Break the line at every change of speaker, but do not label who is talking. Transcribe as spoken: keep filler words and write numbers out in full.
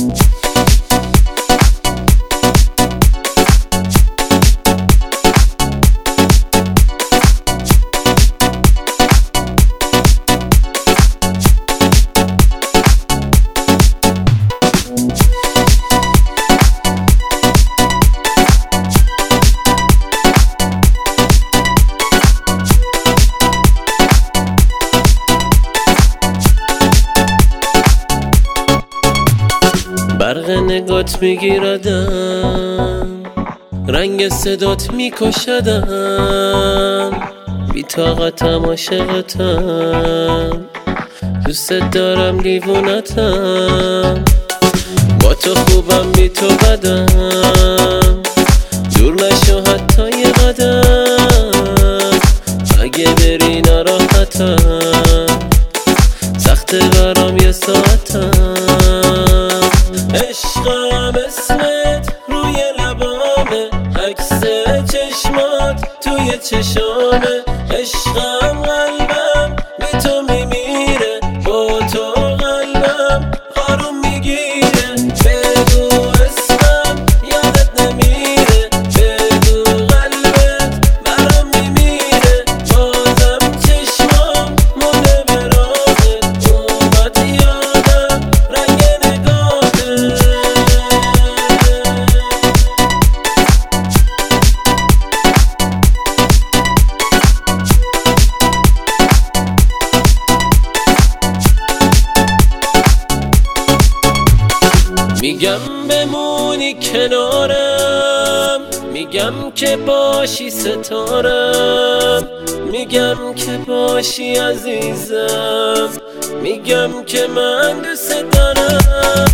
برق نگات میگیردم، رنگ صدات میکشدم، بی طاقتم عاشقتم، دوست دارم دیوونتم، با تو خوبم بی تو بدم، جور نشو حتی یه قدم، اگه بری ناراحتم، سخت برام یه ساعتم. عشقم اسمت روی لبامه، عکس چشمات توی چشامه، عشقم قلبم بی تو میمیره، با تو قلبم آروم میگیره، بگو اسمم یادت نمیره، بگو قلبت برام میمیره، بازم چشمام مونه به راهت، اومد یادم رنگ میگم بمونی کنارم، میگم که باشی ستارم، میگم که باشی عزیزم، میگم که من دوست دارم.